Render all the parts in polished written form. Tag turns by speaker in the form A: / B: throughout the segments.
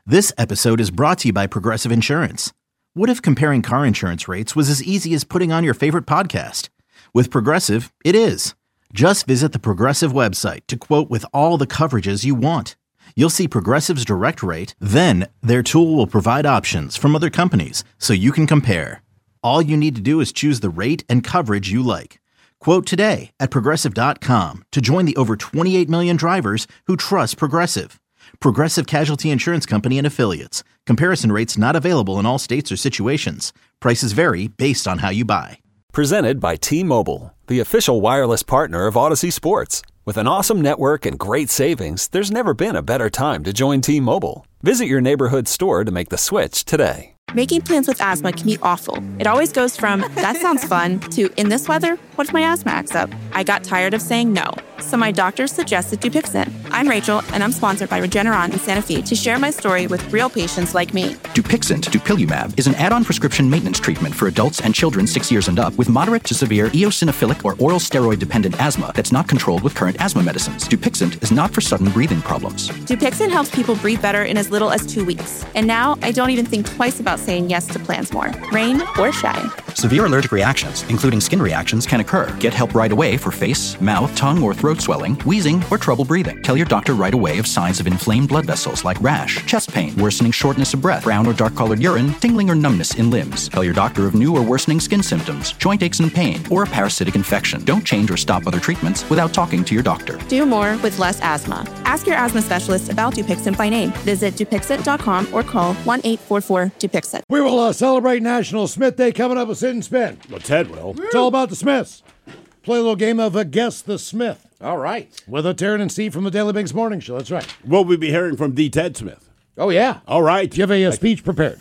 A: This episode is brought to you by Progressive Insurance. What if comparing car insurance rates was as easy as putting on your favorite podcast? With Progressive, it is. Just visit the Progressive website to quote with all the coverages you want. You'll see Progressive's direct rate, then their tool will provide options from other companies so you can compare. All you need to do is choose the rate and coverage you like. Quote today at Progressive.com to join the over 28 million drivers who trust Progressive. Progressive Casualty Insurance Company and Affiliates. Comparison rates not available in all states or situations. Prices vary based on how you buy.
B: Presented by T-Mobile, the official wireless partner of Odyssey Sports. With an awesome network and great savings, there's never been a better time to join T-Mobile. Visit your neighborhood store to make the switch today.
C: Making plans with asthma can be awful. It always goes from, that sounds fun, to, in this weather, what if my asthma acts up? I got tired of saying no, so my doctor suggested Dupixent. I'm Rachel, and I'm sponsored by Regeneron and Sanofi to share my story with real patients like me.
D: Dupixent, dupilumab, is an add-on prescription maintenance treatment for adults and children 6 years and up with moderate to severe eosinophilic or oral steroid-dependent asthma that's not controlled with current asthma medicines. Dupixent is not for sudden breathing problems.
C: Dupixent helps people breathe better in as little as 2 weeks. And now, I don't even think twice about saying yes to plans more, rain or shine.
D: Severe allergic reactions, including skin reactions, can occur. Get help right away for face, mouth, tongue, or throat swelling, wheezing, or trouble breathing. Tell your doctor right away of signs of inflamed blood vessels like rash, chest pain, worsening shortness of breath, brown or dark-colored urine, tingling or numbness in limbs. Tell your doctor of new or worsening skin symptoms, joint aches and pain, or a parasitic infection. Don't change or stop other treatments without talking to your doctor.
C: Do more with less asthma. Ask your asthma specialist about Dupixent by name. Visit Dupixent.com or call 1-844-DUPIXENT.
E: We will celebrate National Smith Day coming up with Sit and Spin.
F: Well, Ted will.
E: It's all about the Smiths. Play a little game of Guess the Smith.
F: All right.
E: With Taryn and Steve from the Daily Biggs Morning Show. That's right.
F: Will we be hearing from D. Ted Smith?
G: Oh, yeah.
F: All right.
E: Do you have a speech prepared?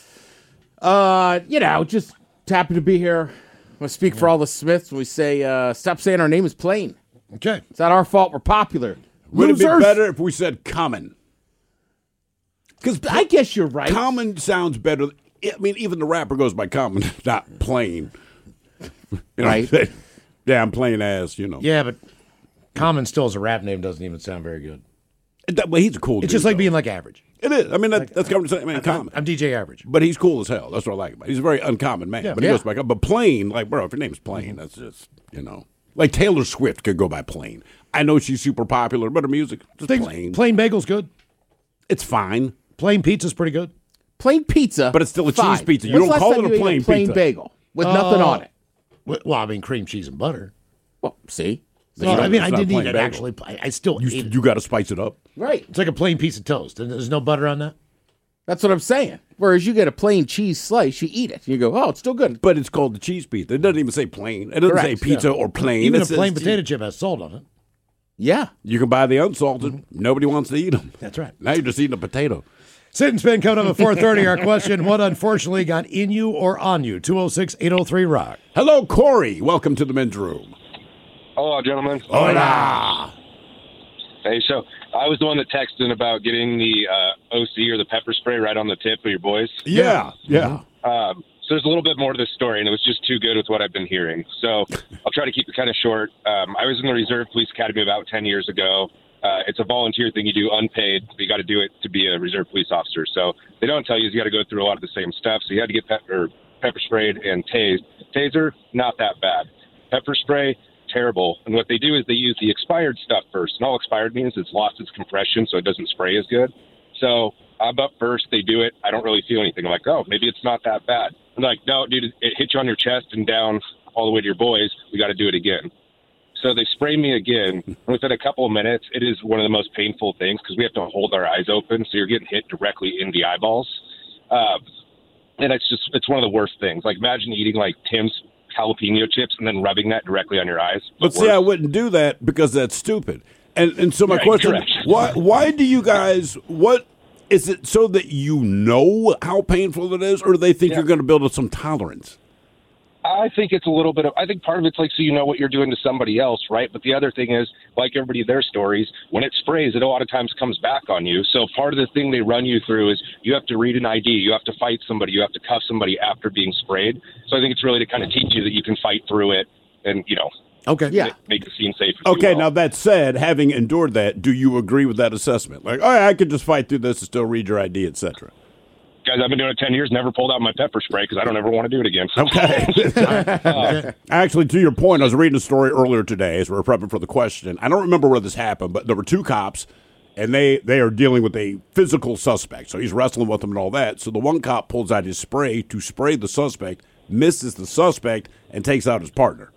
G: Just happy to be here. I'm going to speak for all the Smiths. We say, stop saying our name is plain.
E: Okay.
G: It's not our fault we're popular.
F: Would it be
G: Losers.
F: better if we said common? Because
G: I guess you're right.
F: common sounds better. I mean, even the rapper goes by common, not plain.
G: Right.
F: Yeah, I'm plain ass, you know.
E: Yeah, but Common still as a rap name doesn't even sound very good.
F: Well, he's a cool dude.
E: It's just like
F: though.
E: being like Average.
F: It is. I mean, that's common. I mean, common.
E: I'm DJ Average.
F: But he's cool as hell. That's what I like about him. He's a very uncommon man.
E: Yeah,
F: but he goes by common. But plain, like, bro, if your name's plain, that's just, Like Taylor Swift could go by plain. I know she's super popular, but her music just plain.
E: Plain bagel's good.
F: It's fine.
E: Plain pizza's pretty good.
G: Plain pizza.
F: But it's still a
G: fine.
F: cheese pizza. You
G: When's
F: don't
G: the
F: call
G: last
F: it
G: time
F: a
G: you
F: plain
G: ate a plain
F: pizza.
G: bagel with nothing on it?
E: Well, I mean, cream cheese and butter.
G: Well, see?
E: So, I mean, I
F: it's not
E: didn't eat
F: plain
E: it
F: bagel.
E: actually. I still ate it.
F: You got to spice it up.
G: Right.
E: It's like a plain piece of toast, and there's no butter on that.
G: That's what I'm saying. Whereas you get a plain cheese slice, you eat it. You go, oh, it's still good.
F: But it's called the cheese pizza. It doesn't even say plain. It doesn't say pizza or plain.
E: Even
F: It
E: a
F: says
E: plain potato chip has salt on it.
G: Yeah.
F: You can buy the unsalted. Nobody wants to eat them.
E: That's right.
F: Now you're just eating a potato.
E: Sit and Spin coming up at 4:30. Our question, what unfortunately got in you or on you? 206-803-ROCK.
F: Hello, Corey. Welcome to the men's room.
H: Hello, gentlemen.
F: Hola.
H: Hey, so I was the one that texted in about getting the OC or the pepper spray right on the tip of your boys.
F: Yeah.
H: So there's a little bit more to this story, and it was just too good with what I've been hearing. So I'll try to keep it kind of short. I was in the Reserve Police Academy about 10 years ago. It's a volunteer thing you do unpaid, but you got to do it to be a Reserve Police officer. So they don't tell you you got to go through a lot of the same stuff. So you had to get pepper sprayed and tased. Taser, not that bad. Pepper spray, terrible. And what they do is they use the expired stuff first. And all expired means it's lost its compression, so it doesn't spray as good. So I'm up first. They do it. I don't really feel anything. I'm like, oh, maybe it's not that bad. I'm like, no, dude, it hit you on your chest and down all the way to your boys. We got to do it again. So they spray me again. Within a couple of minutes, it is one of the most painful things because we have to hold our eyes open. So you're getting hit directly in the eyeballs. And it's one of the worst things. Like imagine eating like Tim's jalapeno chips and then rubbing that directly on your eyes.
F: But see, I wouldn't do that because that's stupid. And so my question,
H: correct.
F: why do you guys, what is it so that you know how painful it is, or do they think you're going to build up some tolerance?
H: I think it's a little bit of, I think part of it's like so you know what you're doing to somebody else, right? But the other thing is, like everybody, their stories, when it sprays, it a lot of times comes back on you. So part of the thing they run you through is you have to read an ID, you have to fight somebody, you have to cuff somebody after being sprayed. So I think it's really to kind of teach you that you can fight through it and,
E: Okay.
G: Yeah.
H: Make the scene safe. if you
F: Okay,
H: will.
F: now that said, having endured that, do you agree with that assessment? Like, oh, yeah, I could just fight through this and still read your ID, etc.
H: Guys, I've been doing it 10 years, never pulled out my pepper spray because I don't ever want to do it again.
F: Okay. Actually, to your point, I was reading a story earlier today as we were prepping for the question. I don't remember where this happened, but there were two cops, and they are dealing with a physical suspect. So he's wrestling with them and all that. So the one cop pulls out his spray to spray the suspect, misses the suspect, and takes out his partner.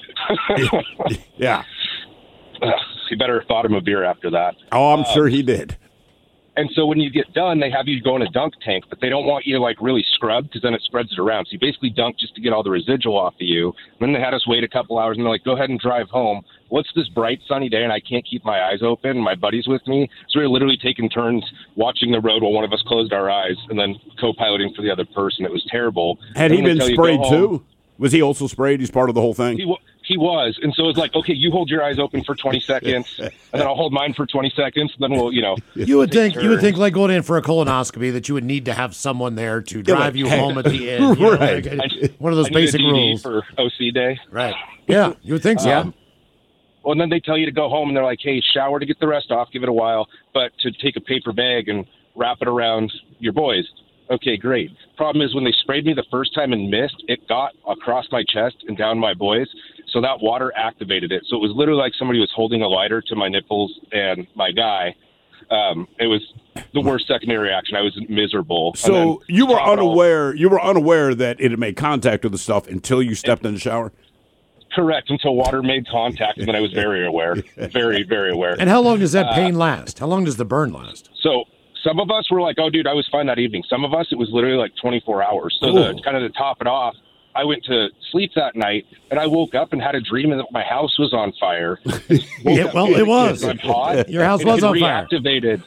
F: Yeah.
H: He better have thought him a beer after that.
F: Oh, I'm sure he did.
H: And so when you get done, they have you go in a dunk tank, but they don't want you to like really scrub because then it spreads it around. So you basically dunk just to get all the residual off of you. Then they had us wait a couple hours and they're like, go ahead and drive home. Well, it's this bright sunny day and I can't keep my eyes open. My buddy's with me. So we were literally taking turns watching the road while one of us closed our eyes and then co-piloting for the other person. It was terrible.
F: Had
H: And
F: he
H: then
F: been
H: they tell you,
F: sprayed
H: "Go home."
F: too? Was he also sprayed? He's part of the whole thing?
H: He was. And so it was like, okay, you hold your eyes open for 20 seconds and then I'll hold mine for 20 seconds. And then we'll,
E: You would
H: take
E: think like going in for a colonoscopy that you would need to have someone there to drive you home at the end. You know,
F: Right.
E: like, one of those
H: I need a
E: basic
H: DD
E: rules.
H: for OC day.
E: Right. Yeah, you would think so.
H: Well, and then they tell you to go home, and they're like, hey, shower to get the rest off, give it a while, but to take a paper bag and wrap it around your boys. Okay, great. Problem is when they sprayed me the first time and missed, it got across my chest and down my boys, so that water activated it. So it was literally like somebody was holding a lighter to my nipples and my guy. It was the worst secondary reaction. I was miserable.
F: So you were unaware that it had made contact with the stuff until you stepped in the shower?
H: Correct, until water made contact, and then I was very aware. Very, very aware.
E: And how long does that pain last? How long does the burn last?
H: So some of us were like, oh, dude, I was fine that evening. Some of us, it was literally like 24 hours. So to top it off, I went to sleep that night, and I woke up and had a dream that my house was on fire.
E: It was.
H: I'm hot.
E: Your house was on fire.
H: Reactivated.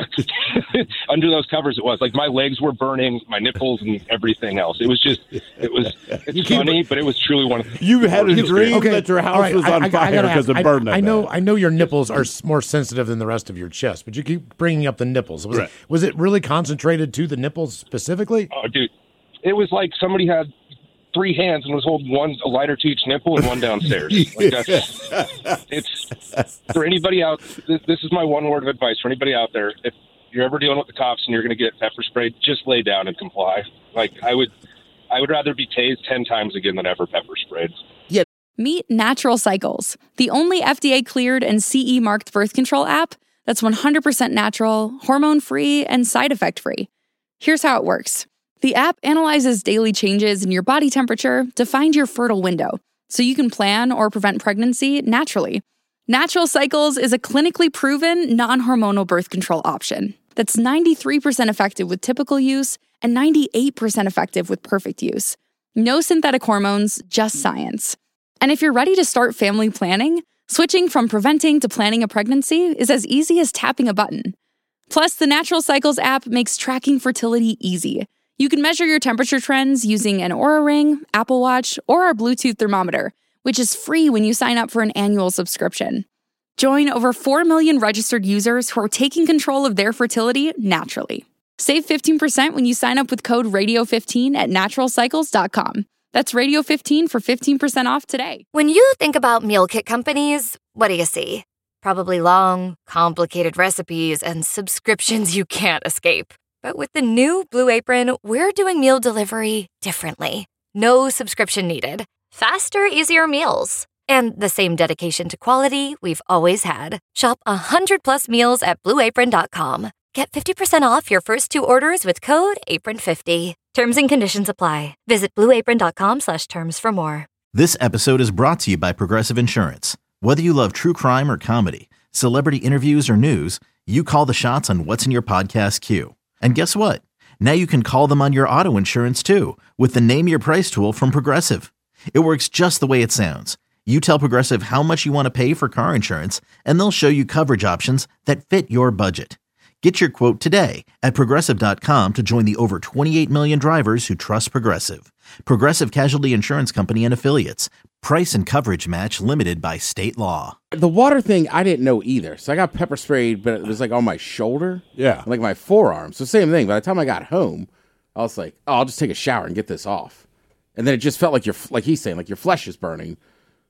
H: Under those covers, it was like my legs were burning, my nipples, and everything else. It's funny, but it was truly one of the.
F: You had a dream that your house
E: All right,
F: was on fire because it burned that bad.
E: I know your nipples are more sensitive than the rest of your chest, but you keep bringing up the nipples. Was it really concentrated to the nipples specifically?
H: Oh, dude, it was like somebody had 3 hands and was holding a lighter to each nipple and one downstairs. Like it's for anybody out. This is my one word of advice for anybody out there. If you're ever dealing with the cops and you're going to get pepper sprayed, just lay down and comply. Like I would rather be tased 10 times again than ever pepper sprayed.
I: Meet Natural Cycles, the only FDA-cleared and CE-marked birth control app that's 100% natural, hormone-free, and side effect-free. Here's how it works. The app analyzes daily changes in your body temperature to find your fertile window, so you can plan or prevent pregnancy naturally. Natural Cycles is a clinically proven, non-hormonal birth control option that's 93% effective with typical use and 98% effective with perfect use. No synthetic hormones, just science. And if you're ready to start family planning, switching from preventing to planning a pregnancy is as easy as tapping a button. Plus, the Natural Cycles app makes tracking fertility easy. You can measure your temperature trends using an Oura Ring, Apple Watch, or our Bluetooth thermometer, which is free when you sign up for an annual subscription. Join over 4 million registered users who are taking control of their fertility naturally. Save 15% when you sign up with code RADIO15 at naturalcycles.com. That's Radio15 for 15% off today.
J: When you think about meal kit companies, what do you see? Probably long, complicated recipes and subscriptions you can't escape. But with the new Blue Apron, we're doing meal delivery differently. No subscription needed. Faster, easier meals. And the same dedication to quality we've always had. Shop 100+ meals at BlueApron.com. Get 50% off your first 2 orders with code APRON50. Terms and conditions apply. Visit BlueApron.com/terms for more.
A: This episode is brought to you by Progressive Insurance. Whether you love true crime or comedy, celebrity interviews or news, you call the shots on what's in your podcast queue. And guess what? Now you can call them on your auto insurance too with the Name Your Price tool from Progressive. It works just the way it sounds. You tell Progressive how much you want to pay for car insurance, and they'll show you coverage options that fit your budget. Get your quote today at Progressive.com to join the over 28 million drivers who trust Progressive. Progressive Casualty Insurance Company and Affiliates. Price and coverage match limited by state law.
G: The water thing, I didn't know either. So I got pepper sprayed, but it was like on my shoulder.
F: Yeah.
G: Like my forearm. So same thing. By the time I got home, I was like, oh, I'll just take a shower and get this off. And then it just felt like like he's saying, like your flesh is burning.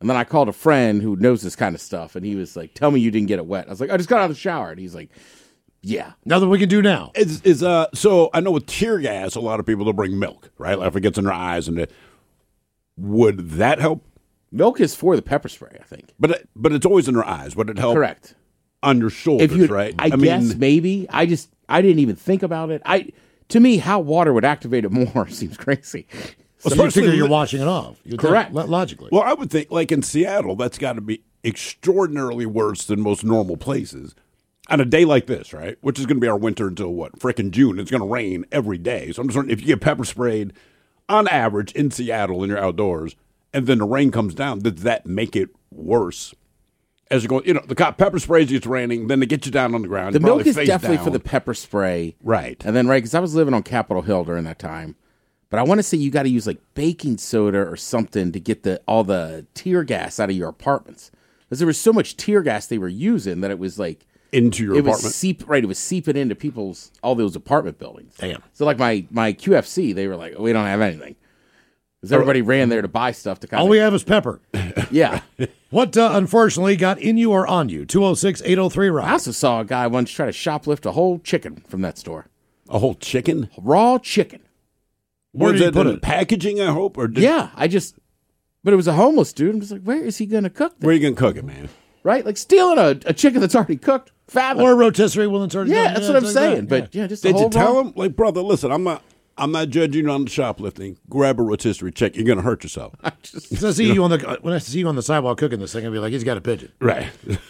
G: And then I called a friend who knows this kind of stuff, and he was like, tell me you didn't get it wet. I was like, I just got out of the shower. And he's like, yeah.
E: Nothing we can do now.
F: So I know with tear gas, a lot of people, they'll bring milk, right? Like if it gets in their eyes. Would that help?
G: Milk is for the pepper spray, I think.
F: But it's always in their eyes. Would it help?
G: Correct.
F: On your shoulders, right?
G: I guess maybe. I didn't even think about it. To me, how water would activate it more seems crazy.
E: So you figure you're washing it off.
G: Correct.
E: Logically.
F: Well, I would think, like in Seattle, that's got to be extraordinarily worse than most normal places. On a day like this, right, which is going to be our winter until frickin' June. It's going to rain every day. So I'm just wondering, if you get pepper sprayed on average in Seattle and you're outdoors, and then the rain comes down, does that make it worse? As you go, the pepper sprays you, it's raining, then they get you down on the ground.
G: The milk is definitely for the pepper spray.
F: Right.
G: And then, because I was living on Capitol Hill during that time. But I want to say you got to use like baking soda or something to get all the tear gas out of your apartments. Because there was so much tear gas they were using that it was like
F: into your apartment.
G: It was seeping into all those apartment buildings.
E: Damn.
G: So like my QFC, they were like, we don't have anything. Because everybody ran there to buy stuff to kind of.
E: All we have is pepper.
G: Yeah.
E: What unfortunately got in you or on you? 206-803-ROCK.
G: I also saw a guy once try to shoplift a whole chicken from that store.
F: A whole chicken?
G: Raw chicken.
F: Where did he put it? Packaging, I hope? But
G: it was a homeless dude. I'm just like, where is he going to cook this?
F: Where are you going to cook it, man?
G: Right? Like stealing a chicken that's already cooked. Fabulous.
E: Or a rotisserie one that's already done.
G: That's what I'm saying. But just
F: did you tell him? Like, brother, listen, I'm not judging you on the shoplifting. Grab a rotisserie chicken. You're going to hurt yourself.
E: When I see you on the sidewalk cooking this thing, I'll be like, he's got a pigeon.
F: Right.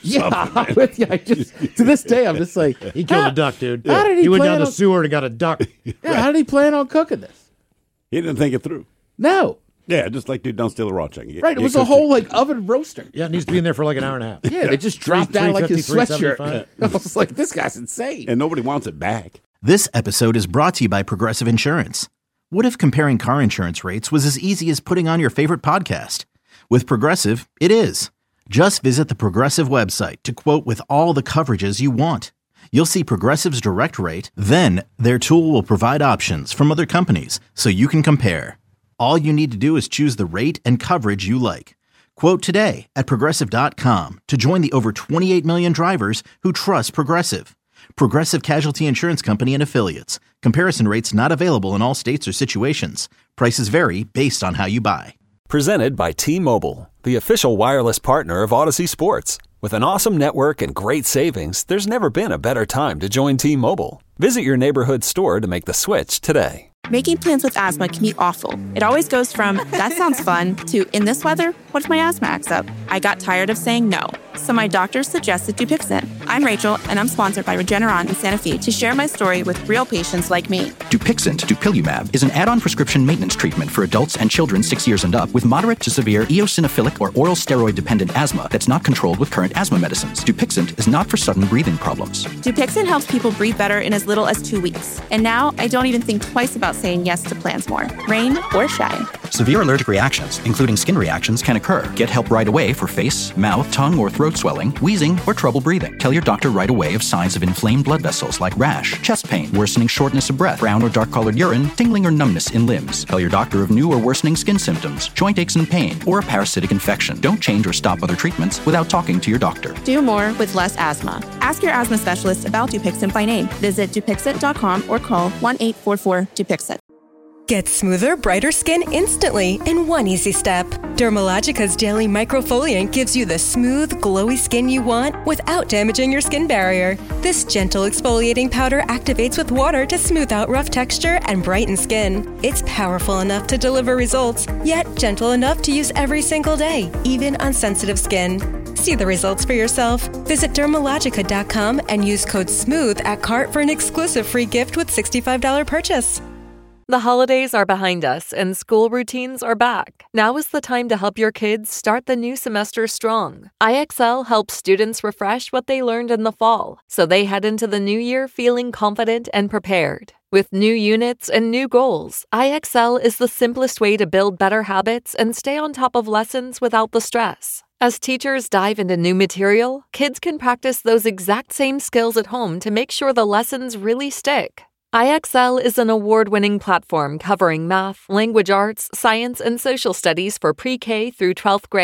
G: To this day, I'm just like,
E: he killed a duck, dude.
G: How did he
E: went down the sewer and got a duck.
G: How did he plan on cooking this?
F: He didn't think it through.
G: No.
F: Yeah, just like, dude, don't steal a raw chicken.
G: Right, it was a whole oven roaster.
E: Yeah, it needs to be in there for like an hour and a half.
G: Yeah, they just dropped down like his sweatshirt. I was like, this guy's insane.
F: And nobody wants it back.
A: This episode is brought to you by Progressive Insurance. What if comparing car insurance rates was as easy as putting on your favorite podcast? With Progressive, it is. Just visit the Progressive website to quote with all the coverages you want. You'll see Progressive's direct rate, then their tool will provide options from other companies so you can compare. All you need to do is choose the rate and coverage you like. Quote today at Progressive.com to join the over 28 million drivers who trust Progressive. Progressive Casualty Insurance Company and Affiliates. Comparison rates not available in all states or situations. Prices vary based on how you buy.
B: Presented by T-Mobile, the official wireless partner of Odyssey Sports. With an awesome network and great savings, there's never been a better time to join T-Mobile. Visit your neighborhood store to make the switch today.
C: Making plans with asthma can be awful. It always goes from, that sounds fun, to, in this weather, what if my asthma acts up? I got tired of saying no, so my doctor suggested Dupixent. I'm Rachel, and I'm sponsored by Regeneron in Santa Fe to share my story with real patients like me.
D: Dupixent, dupilumab, is an add-on prescription maintenance treatment for adults and children 6 years and up with moderate to severe eosinophilic or oral steroid-dependent asthma that's not controlled with current asthma medicines. Dupixent is not for sudden breathing problems.
C: Dupixent helps people breathe better in as little as 2 weeks. And now I don't even think twice about saying yes to plans more, rain or shine.
D: Severe allergic reactions, including skin reactions, can occur. Get help right away for face, mouth, tongue, or throat swelling, wheezing, or trouble breathing. Tell your doctor right away of signs of inflamed blood vessels like rash, chest pain, worsening shortness of breath, brown or dark-colored urine, tingling or numbness in limbs. Tell your doctor of new or worsening skin symptoms, joint aches and pain, or a parasitic infection. Don't change or stop other treatments without talking to your doctor.
C: Do more with less asthma. Ask your asthma specialist about Dupixent by name. Visit Dupixent.com or call 1-844-DUPIXENT.
K: Get smoother, brighter skin instantly in one easy step. Dermalogica's Daily Microfoliant gives you the smooth, glowy skin you want without damaging your skin barrier. This gentle exfoliating powder activates with water to smooth out rough texture and brighten skin. It's powerful enough to deliver results, yet gentle enough to use every single day, even on sensitive skin. See the results for yourself. Visit Dermalogica.com and use code SMOOTH at cart for an exclusive free gift with $65 purchase.
L: The holidays are behind us and school routines are back. Now is the time to help your kids start the new semester strong. IXL helps students refresh what they learned in the fall, so they head into the new year feeling confident and prepared. With new units and new goals, IXL is the simplest way to build better habits and stay on top of lessons without the stress. As teachers dive into new material, kids can practice those exact same skills at home to make sure the lessons really stick. IXL is an award-winning platform covering math, language arts, science, and social studies for pre-K through 12th grade.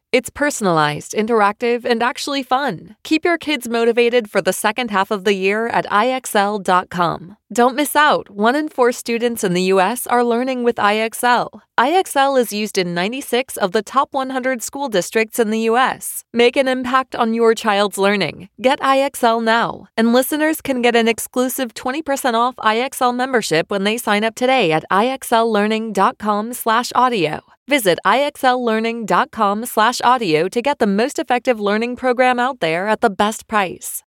L: It's personalized, interactive, and actually fun. Keep your kids motivated for the second half of the year at IXL.com. Don't miss out. 1 in 4 students in the U.S. are learning with IXL. IXL is used in 96 of the top 100 school districts in the U.S. Make an impact on your child's learning. Get IXL now. And listeners can get an exclusive 20% off IXL membership when they sign up today at IXLlearning.com/audio. Visit IXLlearning.com/audio to get the most effective learning program out there at the best price.